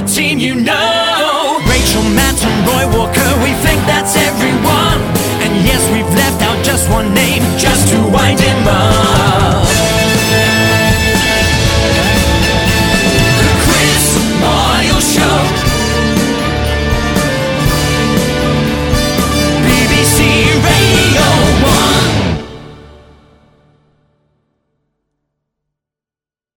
team, you know. Rachel, Matt and Roy Walker, we think that's everyone. And yes, we've left out just one name, just to wind him up.